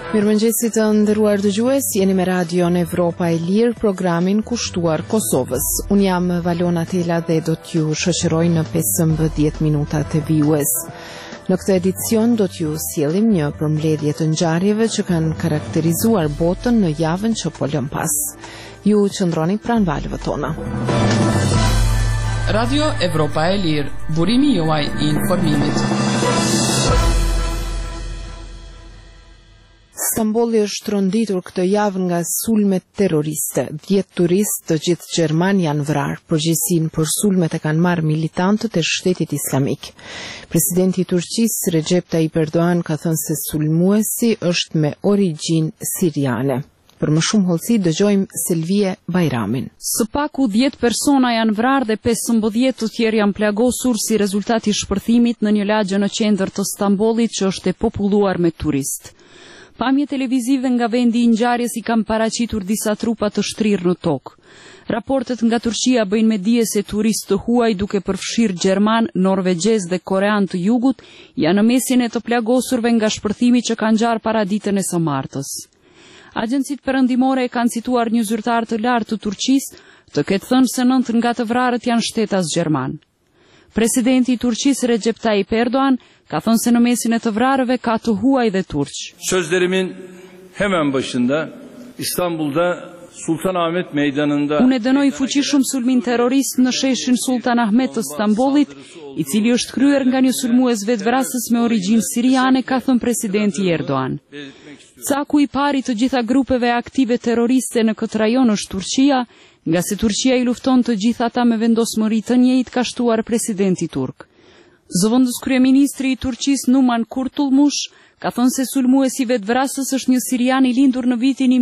Mirëmëngjesit të nderuar dëgjues, jeni me Radion Evropa e Lirë, programin kushtuar Kosovës. Unë jam Valona Tela dhe do t'ju shoqëroj në 15 minutat e vijues. Në këtë edicion do t'ju sjellim një përmbledhje të ngjarjeve që kanë karakterizuar botën në javën që po lëm pas. Ju qëndroni pranë valëve tona. Radio Evropa e Lirë, burimi juaj I informimit. Stambolli është tronditur këtë javë nga sulmet terroriste. 10 turistë të gjithë gjerman janë vrarë. Përgjegjësinë për sulmet e kanë marrë militantët e Shtetit Islamik. Presidenti I Turqisë Recep Tayyip Erdogan ka thënë se sulmuesi është me origjinë siriane. Për më shumë hollësi dëgjojmë Selvie Bajramin. Së paku 10 persona janë vrarë dhe 15 të tjerë janë plagosur si rezultat I shpërthimit në një lagje në qendër të Stambollit që është e populluar me turistë. Pamje televizive nga vendi I ngjarjes I kanë paraqitur disa trupa të shtrirë në tokë. Raportet nga Turqia bëjnë me dije se turistë të huaj duke përfshirë gjerman, norvegjez dhe korean të jugut janë në mesin e të plagosurve nga shpërthimi që kanë ngjarë para ditën e së martës. Agjencitë perëndimore e kanë cituar një zyrtar të lartë të Turqisë të ketë thënë se 9 nga të vrarët janë shtetas gjerman. Presidenti I Turqisë Recep Tayyip Erdogan ka thënë se në mesin e të vrarëve ka të huaj dhe turq. Sözlerimin hemen başında İstanbul'da Sultanahmet Meydanı'nda Unë e dënoj fuqishëm sulmin terrorist në sheshin Sultanahmet të Stambollit, I cili është kryer nga një sulmues vetvrasës me origjinë siriane, ka thënë presidenti Erdogan. Caku I pari të gjitha grupeve aktive terroriste në këtë rajon është Turqia, nga se Turqia I lufton të gjitha ata me vendosmëri të njëjtë, ka shtuar presidenti turk. Zëvendës kryeministri I Turqisë Numan Kurtulmush ka thënë se sulmuesi vetvrasës është një sirian I lindur në vitin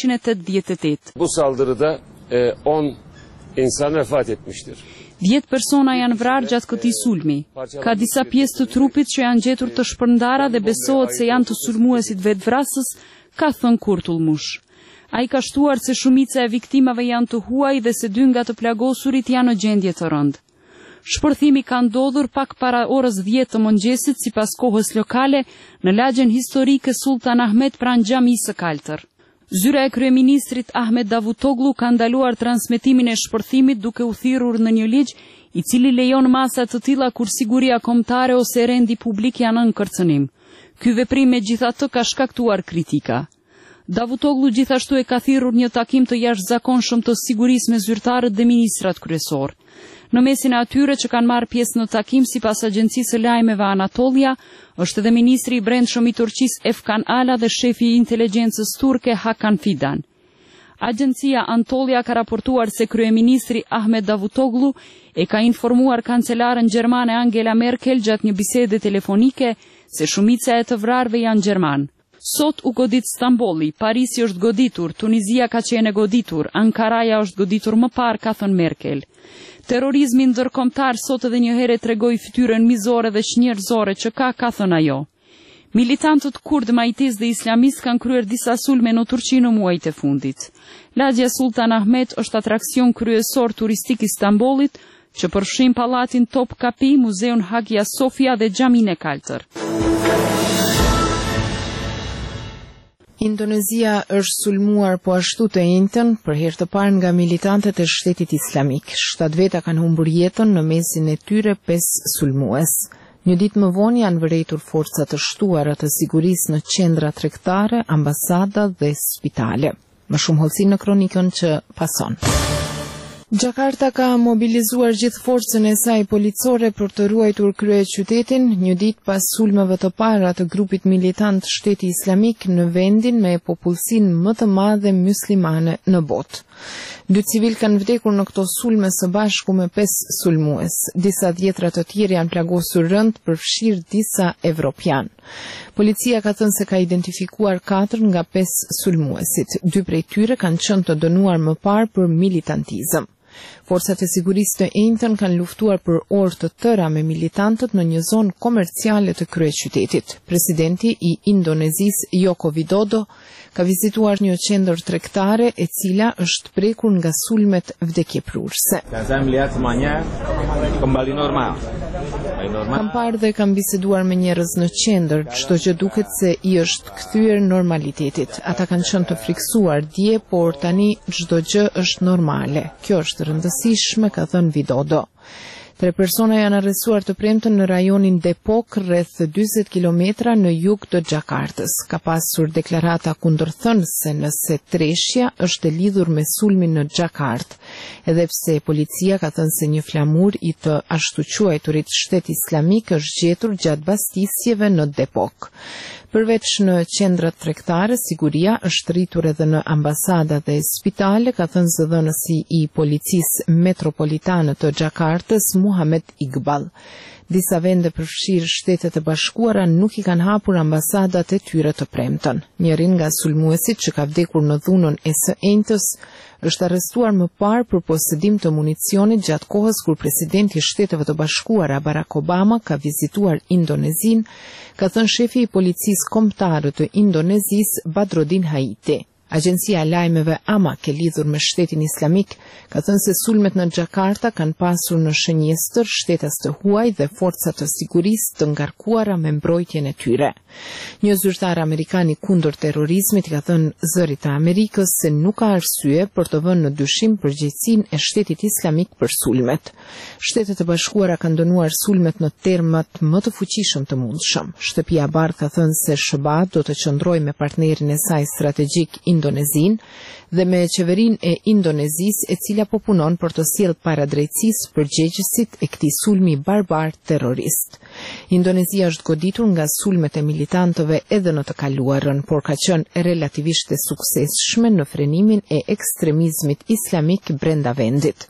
1988. Bu saldırıda 10 insan vefat etmiştir. 10 persona janë vrarë gjatë këtij sulmi. Ka disa pjesë të trupit që janë gjetur të shpërndara dhe besohet se janë të sulmuesit vetvrasës, ka thënë Kurtulmush. Ai ka shtuar se shumica e viktimave janë të huaj dhe se 2 nga të plagosurit janë në gjendje të rëndë. Shpërthimi ka ndodhur pak para orës 10 të mëngjesit sipas kohës lokale në lagjen historike Sultanahmet pranë xhamisë së Kaltër. Zyra e kryeministrit Ahmet Davutoglu ka ndaluar transmetimin e shpërthimit duke u thirrur në një ligj I cili lejon masa të tilla kur siguria kombëtare ose rendi publik janë në kërcënim. Ky veprim megjithatë ka shkaktuar kritika. Davutoglu gjithashtu e ka thirrur një takim të jashtëzakonshëm të sigurisë me zyrtarët dhe ministrat kryesor. Në mesin e atyre që kanë marrë pjesë në takim sipas agjencisë së lajmeve Anatolia, është edhe ministri I brendshëm I Turqisë Efkan Ala dhe shefi I inteligjencës turke Hakan Fidan. Agjencia Anatolia ka raportuar se kryeministri Ahmet Davutoglu e ka informuar kancelaren gjermane Angela Merkel gjatë një bisede telefonike se shumica e të vrarëve janë gjerman. Sot u godit Stambolli, Parisi është goditur, Tunizia ka qenë goditur, Ankaraja është goditur më parë, ka thënë Merkel. Terrorizmi ndërkombëtar sot edhe një herë tregoi fytyrën mizore dhe çnjerëzore që ka thënë ajo. Militantët kurd, majtis dhe islamist kanë kryer disa sulme në Turqi në muajt e fundit. Lagja Sultanahmet është atraksion kryesor turistik I Stambollit, që përfshin pallatin Topkapi, muzeun Hagia Sofia dhe xhaminë e Kaltër. Indonezia është sulmuar po ashtu të njëjtën për herë të parë nga militantët e Shtetit Islamik. 7 veta kanë humbur jetën në mesin e tyre 5 sulmues. Një ditë më vonë janë vërejtur forca të shtuara të sigurisë në qendra tregtare, ambasada dhe spitale. Më shumë hollësi në kronikën që pason. Jakarta ka mobilizuar gjithë forcën e saj policore për të ruajtur kryeqytetin një ditë pas sulmeve të para të grupit militant Shteti Islamik në vendin me popullsinë më të madhe muslimane në botë. 2 civil kanë vdekur në këto sulme së bashku me 5 sulmues. Disa dhjetra të tjerë janë plagosur rënd, përfshirë disa evropian. Policia ka thënë se ka identifikuar 4 nga 5 sulmuesit. 2 prej tyre kanë qenë të dënuar më parë për militantizëm. Forcat e sigurisë të enjtën kanë luftuar për orë të tëra me militantët në një zonë komerciale të kryeqytetit. Presidenti i Indonezisë Joko Widodo ka vizituar një qendër tregtare e cila është prekur nga sulmet vdekjeprurse. Kam parë dhe kam biseduar me njerëz në qendër, çdo gjë duket se i është kthyer normalitetit. Ata kanë qenë të friksuar dje, por tani çdo gjë është normale. Kjo është rëndësishme, ka thënë Widodo. 3 persona janë arrestuar të premten në rajonin Depok, rreth 40 kilometra në jug të Xhakartës. Ka pasur deklarata kundërthënëse nëse treshja është e lidhur me sulmin në Xhakartë, edhe pse policia ka thënë se një flamur i të ashtu quajturit Shtet Islamik është gjetur gjatë bastisjeve në Depok. Përveç në qendrat tregtare, siguria është rritur edhe në ambasada dhe spitale, ka thënë zëdhënësi i policisë metropolitane të Xhakartës, Muhamet Iqbal. Disa vende përfshirë Shtetet e Bashkuara nuk i kanë hapur ambasadat e tyre të premten. Njërin nga sulmuesit që ka vdekur në dhunën e së enjtës është arrestuar më parë për posedim të municionit gjatë kohës kur presidenti i Shteteve të Bashkuara Barack Obama ka vizituar Indonezinë, ka thënë shefi i policisë kombëtare të Indonezisë Badrodin Haiti. Agjencia e lajmeve AMAK e lidhur me Shtetin Islamik ka thënë se sulmet në Xhakarta kanë pasur në shënjestër shtetas të huaj dhe forcat të sigurisë të ngarkuara me mbrojtjen e tyre. Një zyrtar amerikan i kundër terrorizmit ka thënë Zërit të Amerikës se nuk ka arsye për të vënë në dyshim përgjegjësinë e Shtetit Islamik për sulmet. Shtetet e Bashkuara kanë dënuar sulmet në termat më të fuqishëm të mundshëm. Shtëpia e Bardhë ka thënë se SBA do të qëndrojë me partnerin e saj strategjik Indonezinë dhe me qeverinë e Indonezisë, e cila po punon për të sjellë paradrejtësisë përgjegjësit e këtij sulmi barbar terrorist. Indonezia është goditur nga sulmet e militantëve edhe në të kaluarën, por ka qenë relativisht e suksesshme në frenimin e ekstremizmit islamik brenda vendit.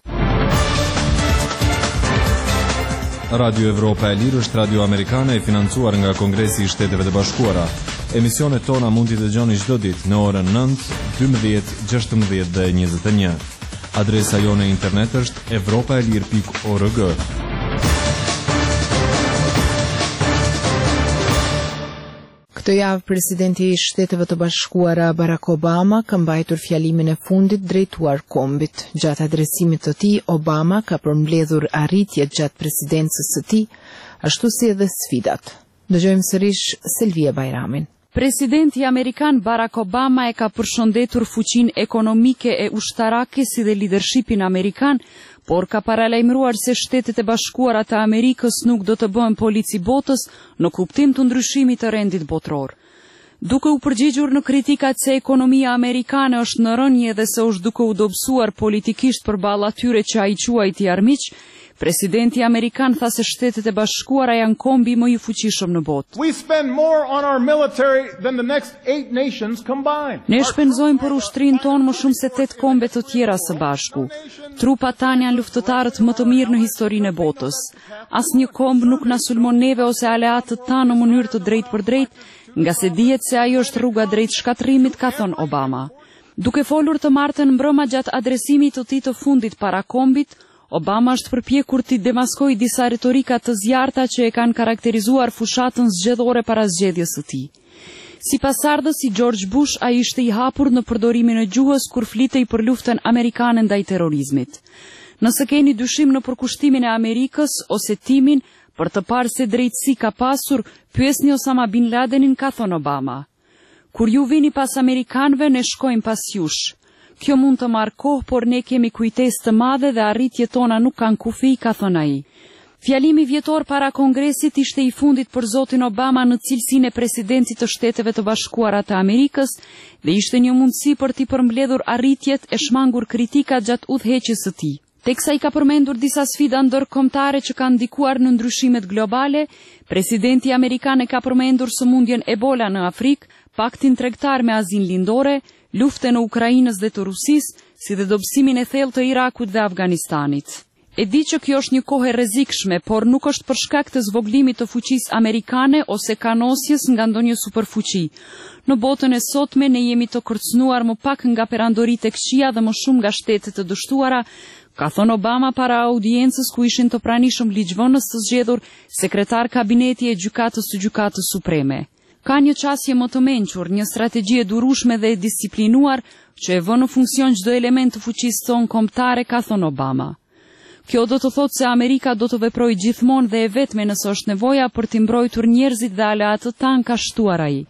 Radio Evropa e Lirë është radio amerikane e financuar nga Kongresi i Shteteve të Bashkuara. Emisionet tona mund t'i dëgjoni çdo ditë në orën 9, 12, 16 dhe 21. Adresa jone internet është europaelir.org. Këtë javë presidenti i Shteteve të Bashkuara Barack Obama ka mbajtur fjalimin e fundit drejtuar kombit. Gjatë adresimit të tij, Obama ka përmbledhur arritjet gjatë presidencës së tij, ashtu si edhe sfidat. Dëgjojmë sërish Selvia Bajramin. Presidenti amerikan Barack Obama e ka përshëndetur fuqinë ekonomike e ushtarake si dhe lidershipin amerikan, por ka paralajmëruar se Shtetet e Bashkuara të Amerikës nuk do të bëhen polici botës në kuptim të ndryshimit të rendit botror. Duke u përgjigjur në kritikat se ekonomia amerikane është në rënje dhe se është duke u dobësuar politikisht përballë atyre që ai quajti armiq, presidenti amerikan tha se Shtetet e Bashkuara janë kombi më i fuqishëm në botë. Ne shpenzojmë për ushtrinë tonë më shumë se 8 kombe të tjera së bashku. Trupat tanë janë luftëtarët më të mirë në historinë e botës. Asnjë komb nuk na sulmon neve ose aleatët tanë në mënyrë të drejtë për drejtë, nga se dihet se ajo është rruga drejt shkatrimit, ka thënë Obama. Duke folur të martën mbrëma gjatë adresimit të tij të fundit para kombit, Obama është përpjekur t'i demaskojë disa retorika të zjarrta që e kanë karakterizuar fushatën zgjedhore para zgjedhjes së tij. Sipas ardhës i George Bush, ai ishte i hapur në përdorimin e gjuhës kur flitej për luftën amerikane ndaj terrorizmit. Nëse keni dyshim në përkushtimin e Amerikës ose timin për të parë se drejtësi ka pasur, pyesni Osama Bin Ladenin, ka thënë Obama. Kur ju vini pas amerikanëve, ne shkojmë pas jush. Kjo mund të marrë kohë, por ne kemi kujtesë të madhe dhe arritjet tona nuk kanë kufi, ka thënë ai. Fjalimi vjetor para Kongresit ishte i fundit për zotin Obama në cilësinë e presidentit të Shteteve të Bashkuara të Amerikës dhe ishte një mundësi për t'i përmbledhur arritjet e shmangur kritikat gjatë udhëheqjes së tij. Teksa i ka përmendur disa sfida ndërkombëtare që kanë ndikuar në ndryshimet globale, presidenti amerikan e ka përmendur sëmundjen Ebola në Afrikë, paktin tregtar me Azinë Lindore, luftën në Ukrainës dhe të Rusisë, si dhe dobësimin e thellë të Irakut dhe Afganistanit. E di që kjo është një kohë e rrezikshme, por nuk është për shkak të zvoglimit të fuqisë amerikane ose kanosjes nga ndonjë superfuqi. Në botën e sotme ne jemi të kërcënuar më pak nga perandoritë e këqija dhe më shumë nga shtetet të dështuara, ka thënë Obama para audiencës ku ishin të pranishëm ligjvënës të zgjedhur sekretar kabineti e gjykatës së Gjykatës Supreme. Ka një qasje më të mençur, një strategji e durueshme dhe e disiplinuar që e vë në funksion çdo element të fuqisë tonë kombëtare, ka thënë Obama. Kjo do të thotë se Amerika do të veprojë gjithmonë dhe e vetme nëse është nevoja për të mbrojtur njerëzit dhe aleatët tanë, ka shtuar ai.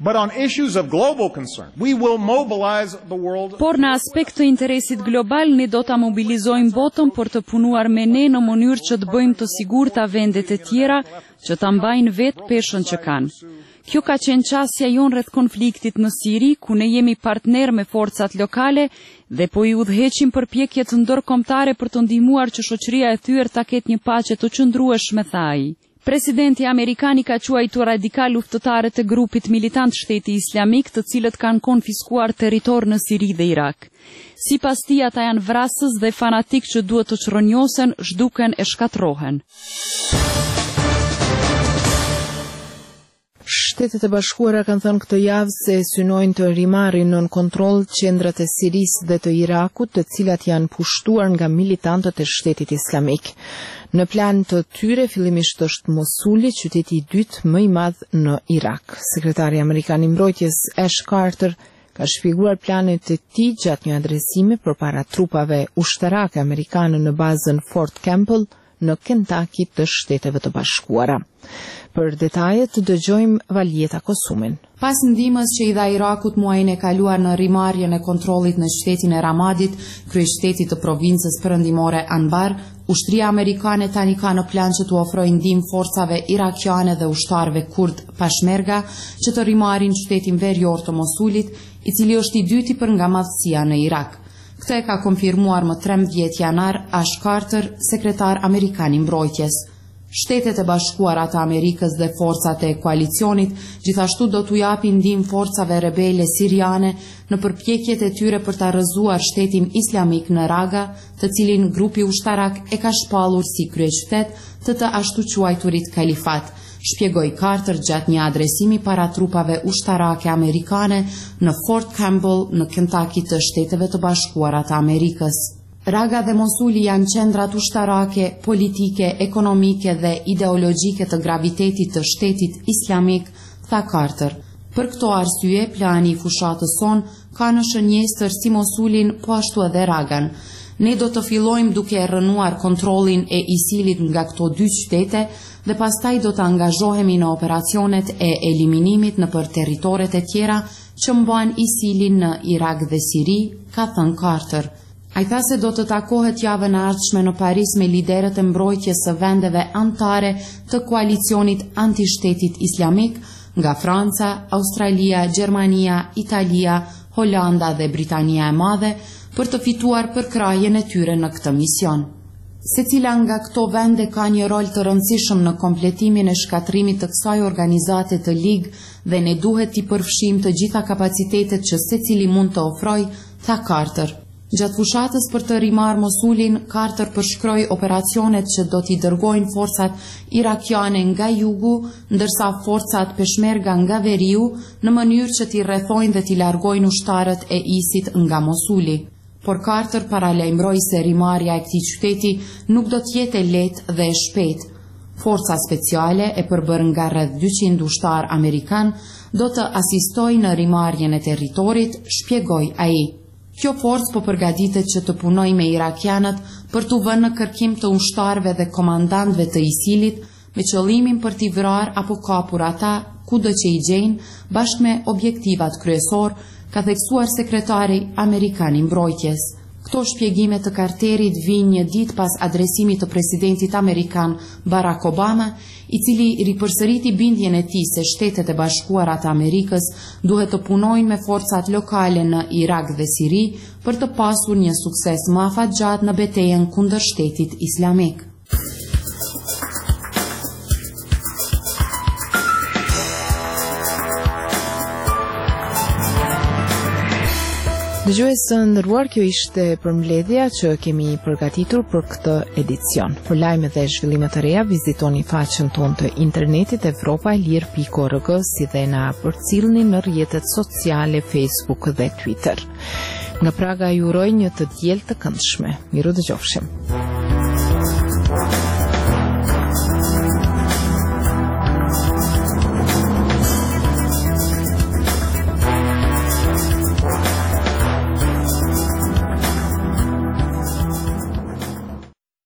Por në aspekt të interesit global, ne do ta mobilizojmë botën për të punuar me ne në mënyrë që të bëjmë të sigurta vendet e tjera që ta mbajnë vetë peshën që kanë. Kjo ka qenë qasja jonë rreth konfliktit në Siri, ku ne jemi partner me forcat lokale dhe po i udhëheqim përpjekjet ndërkombëtare për të ndihmuar që shoqëria e thyer ta ketë një paqe të qëndrueshme, tha ai. Presidenti amerikan i ka quajtur radikal luftëtarët e grupit militant Shteti Islamik, të cilët kanë konfiskuar territor në Siri dhe Irak. Sipas tij, ata janë vrasës dhe fanatik që duhet të çrronjosen, zhduken e shkatrohen. Shtetet e Bashkuara kanë thënë këtë javë se synojnë të rimarrin nën kontroll qendrat e Sirisë dhe të Irakut, të cilat janë pushtuar nga militantët e Shtetit Islamik. Në plan të tyre, fillimisht është Mosuli, qyteti i dytë më i madh në Irak. Sekretari amerikan i mbrojtjes Ash Carter ka shpjeguar planet e tij gjatë një adresimi përpara trupave ushtarake amerikane në bazën Fort Campbell në Kentucky të Shteteve të Bashkuara. Për detajet dëgjojmë Valjeta Kosumin. Pas ndihmës që i dha Irakut muajin e kaluar në rimarrjen e kontrollit në qytetin e Ramadit, kryeshtetit të provincës perëndimore Anbar, ushtria amerikane tani ka në plan që t'u ofrojë ndihmë forcave irakiane dhe ushtarëve kurd Peshmerga që të rimarrin qytetin verior të Mosulit, i cili është i dyti për nga madhësia në Irak. Këtë e ka konfirmuar më 13 janar Ash Carter, sekretar amerikan i mbrojtjes. Shtetet e Bashkuara të Amerikës dhe forcat e koalicionit gjithashtu do t'u japin ndihmë forcave rebele siriane në përpjekjet e tyre për ta rrëzuar Shtetin Islamik në Raqqa, të cilin grupi ushtarak e ka shpallur si kryeqytet të ashtu quajturit kalifat, shpjegoi Carter gjatë një adresimi para trupave ushtarake amerikane në Fort Campbell në Kentucky të Shteteve të Bashkuara të Amerikës. Raqqa dhe Mosuli janë qendrat ushtarake, politike, ekonomike dhe ideologjike të gravitetit të Shtetit Islamik, tha Carter. Për këto arsye, plani i fushatës son ka në shënjestër si Mosulin, po ashtu edhe Raqqan. Ne do të fillojmë duke rënuar kontrollin e ISIL-it nga këto dy qytete dhe pastaj do të angazhohemi në operacionet e eliminimit nëpër territoret e tjera që mban ISIL-in në Irak dhe Siri, ka thënë Carter. Ai tha se do të takohet javën e ardhshme në Paris me liderët e mbrojtjes së vendeve anëtare të koalicionit anti-Shtetit Islamik nga Franca, Australia, Gjermania, Italia, Holanda dhe Britania e Madhe për të fituar përkrahjen e tyre në këtë mision. Secila nga këto vende ka një rol të rëndësishëm në kompletimin e shkatrimit të kësaj organizate të ligë dhe ne duhet t'i përfshijmë të gjitha kapacitetet që secili mund të ofrojë, tha Carter. Gjatë fushatës për të rimarrë Mosulin, Carter përshkroi operacionet që do t'i dërgojnë forcat irakiane nga jugu, ndërsa forcat Peshmerga nga veriu, në mënyrë që t'i rrethojnë dhe t'i largojnë ushtarët e ISIL nga Mosuli. Por Carter paralajmëroi se rimarrja e këtij qyteti nuk do të jetë e lehtë dhe e shpejtë. Forca speciale e përbërë nga rreth 200 ushtar amerikan do të asistojë në rimarrjen e territorit, shpjegoi ai. Kjo forcë po përgatitet që të punojë me irakianët për t'u vënë në kërkim të ushtarëve dhe komandantëve të ISIL-it me qëllimin për t'i vrarë apo kapur ata kudo që i gjejnë bashkë me objektivat kryesor, ka theksuar sekretari amerikan i mbrojtjes. Këto shpjegime të Carterit vijnë një ditë pas adresimit të presidentit amerikan Barack Obama, i cili ripërsëriti bindjen e tij se Shtetet e Bashkuara të Amerikës duhet të punojnë me forcat lokale në Irak dhe Siri për të pasur një sukses më afatgjatë në betejën kundër Shtetit Islamik. Dëgjues të nderuar, kjo ishte përmbledhja që kemi përgatitur për këtë edicion. Për lajme dhe zhvillime të reja, vizitoni faqen tonë të internetit evropaelir.org, si dhe na përcillni në rrjetet sociale Facebook dhe Twitter. Nga Praga ju uroj një të diel të këndshme. Miru dëgjofshim.